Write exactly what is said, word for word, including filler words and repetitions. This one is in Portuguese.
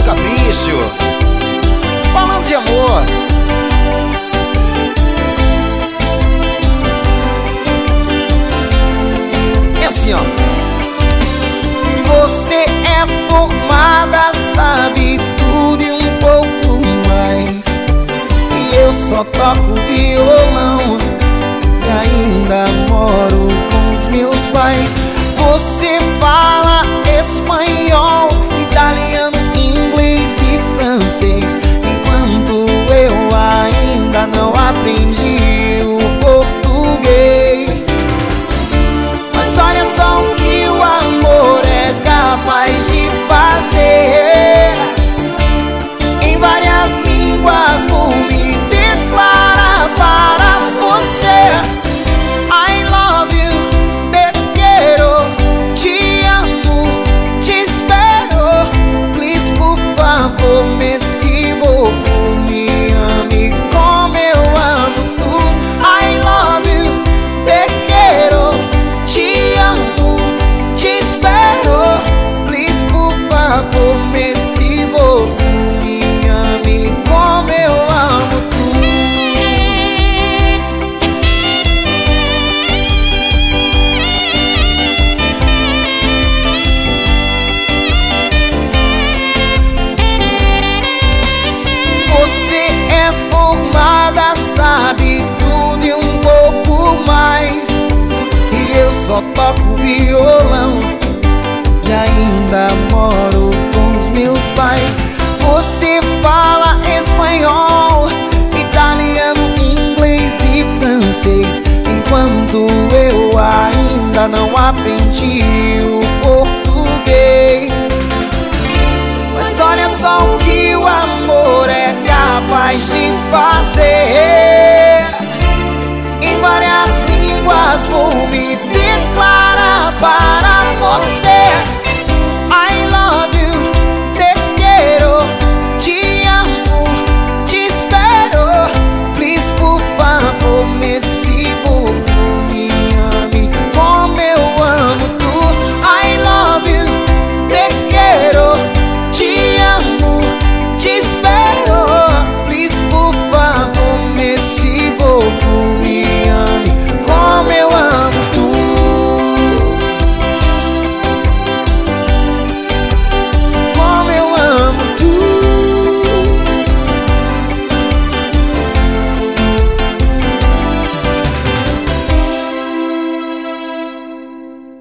capricho, falando de amor. É assim, ó. Você é formada, sabe tudo e um pouco mais, e eu só toco violão e ainda moro com os meus pais. Você fala espanhol, italiano, inglês e francês, enquanto eu ainda não aprendi o português. Mas olha só o que o amor é capaz de fazer. Em várias línguas vou me declarar para você. I love you, te quero, te amo, te espero. Please, por favor, me sigo, me ame como eu amo tu. I love you, te quero, te amo, te espero. Please, por favor, me sigo, me ame como eu amo tu. Você é formada, sabe tudo e um pouco mais, e eu só toco violão e ainda moro com os meus pais. Você fala espanhol, italiano, inglês e francês, enquanto eu ainda não aprendi o português. Mas olha só o que o amor é capaz de